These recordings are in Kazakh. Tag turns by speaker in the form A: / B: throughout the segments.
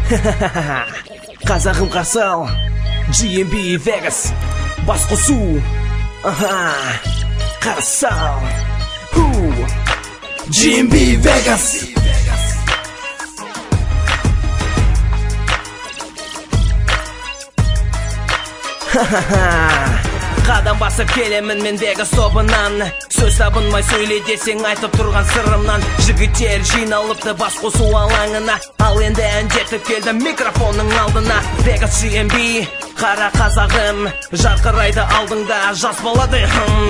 A: Қазағым қарсы ал, GMB Vegas бас қосу. Қарсы ал, GMB Vegas. Қадам басып келемін мен Vegas тобынан. Сөз табынмай сөйле десең айтып тұрған сырымнан. Жігіттер жиналыпты бас қосу алаңына. Ал енді ән жетіп келді микрофонның алдына. Vegas GMB, қара қазағым, жарқырайды алдыңда жас балады.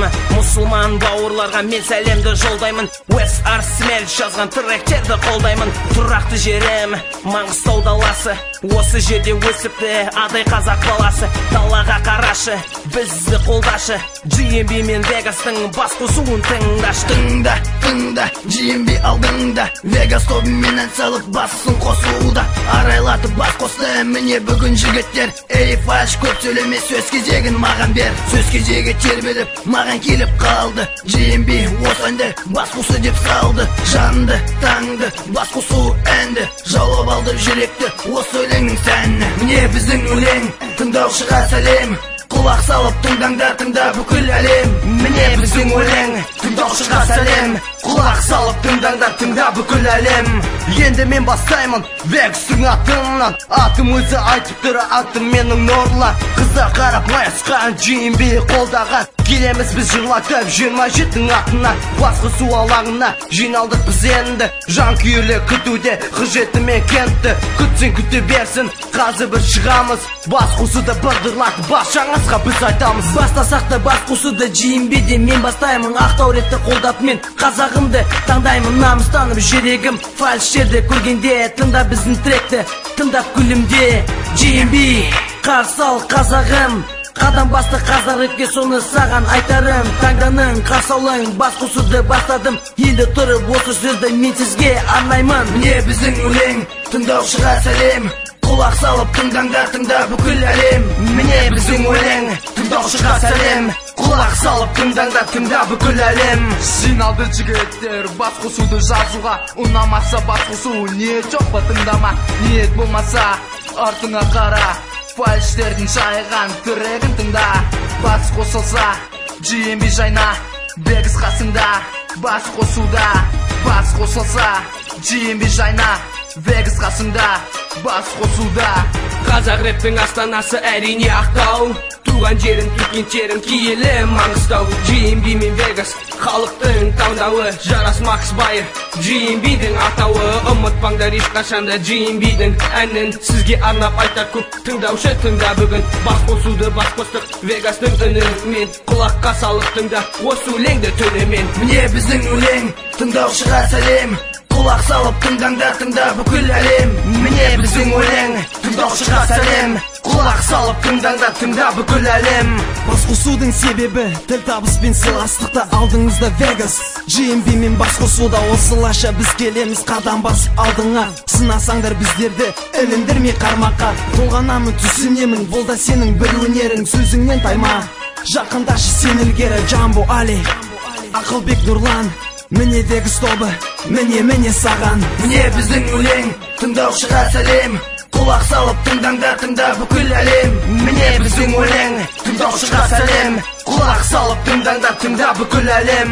A: Мұсылман бауырларға мен сәлемді жолдаймын. West Art Smelch жазған тректерді қолдаймын. Тұрақты жерім Маңғыстау даласы. Осы жерде өсіпті адай қазақ баласы. Далаға қарашы, бізді қолдашы. GMB мен Vegas'тың бас қосуын тыңдашы.
B: Тыңда, GMB алдыңда. Vegas тобымен ән салып басын қосуда. Арайлатып бас қосты міне бүгін жігіттер. Эй фальш көп сөйлеме, сөз кезегін маған бер. Сөз кезегі тербеліп маған келіп қалды. GMB осы әнді бас қосу деп салды. Жанды, таңды, бас қосу әнді жауап алды жүректі осы өлеңнің сәні. Міне біздің өлең, тыңдаушыға сәлем. Құлақ салып тыңдаңдар, тыңда бүкіл әлем. Міне біздің өлең, тыңдаушыға сәлем. Құлақ салып тыңдаңдар, тыңда бүкіл әлем.
A: Енді мен бастаймын Vegas'тың атымнан. Атым өзі айтып тұр, атым менің нұрлы. Қызда қарап майысқан GMB қолдаған. Келеміз біз жырлатып 27-дің атына. Бас қосу алаңына жиналдық біз енді. Жан күйерлі күтуде қыжеті мен кентті. Күтсін күте берсін, қазір біз шығамыз. Бас қосуды бірдірлатып бас жаңасқа біз айтамыз.
B: Бастасақ та бас қосуды GMB'де мен бастаймын. Ақтау ретті қолдап мен қазағымды таңдаймын. Намыстанып жүрегім фальшерді көргенде. Тыңда біздің тректі, тыңдап күлімде. GMB қарсы ал қазағым, қадам басты қазарыпке соны саған айтарым. Таңданың қарсаулың бас қосуды бастадым. Енді тұрып осы сөзді мен сізге арнаймын. Міне біздің өлең, тыңдаушыға сәлем. Құлақ салып тыңдаңдар, тыңда бүкіл әлем. Міне біздің өлең, тыңдаушыға сәлем. Құлақ салып тыңдаңдар, тыңда бүкіл әлем.
C: Жиналды жігіттер бас қосуды жазуға. Ұнамаса бас қосу, ниет жоқ па тыңдама. Ниет болмаса артыңа қара. Фальштердің жайған түрегін тыңда. Бас қосылса GMB жайна. Vegas қасында бас қосуда. Бас қосылса GMB жайна. Vegas қасында бас қосуда.
A: Қазақ рэптің астанасы әрине Ақтау. Туған жерім, түлкен жерім, киелі Маңғыстау. GMB мен Vegas халықтың таңдауы. Жарас Макс Байер GMB-дің атауы. Ұмытпаңдар ешқашанда GMB-дің әнін. Сізге арнап айтар көп тыңдаушы тыңда бүгін. Бас қосуды бас қостық Vegas-тың үнімен. Құлаққа салып тыңда осы өлеңді түнімен.
B: Міне біздің өлең, тыңдаушыға сәлем. Құлақ салып тыңдаңдар, тыңда бүкіл әлем. Міне біздің өлең, тыңдаушыға сәлем. Құлақ салып тыңдаңдар, тыңда бүкіл әлем.
A: Бас қосудың себебі тіл табыс пен сыйластықта алдыңызда Vegas. GMB мен бас қосуда осылайша біз келеміз қадам бас алдыңа. Сынасаңдар біздерді іліндірмей қармаққа. Толғанамын түсінемін, бұл да сенің бір өнерің. Сөзіңнен тайма, жақындашы сен ілгері. Джамбо Али, Ақылбек Нұрлан, міне Vegas тобы, міне саған.
B: Міне біздің өлең, тыңдаушыға сәлем. Құлақ салып тыңдаңдар, тыңда бүкіл әлем. Міне біздің өлең, тыңдаушыға сәлем. Құлақ салып тыңдаңдар, тыңда бүкіл әлем.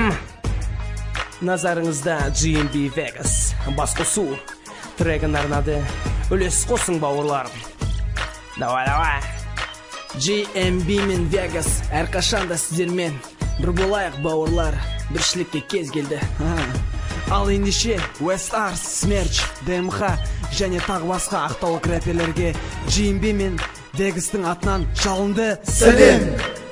A: Назарыңызда GMB Vegas бас қосу трегін арнады. Үлес қосын бауырларым. Давай. GMB мен Vegas әрқашанда сіздермен бір болайық бауырлар. Біршілікке кез келді. Ал ендеше West Art Smelch, ДМХ және тағы басқа ақтаулық рэперлерге GMB мен Vegas'тың атынан жалынды
B: сәлем.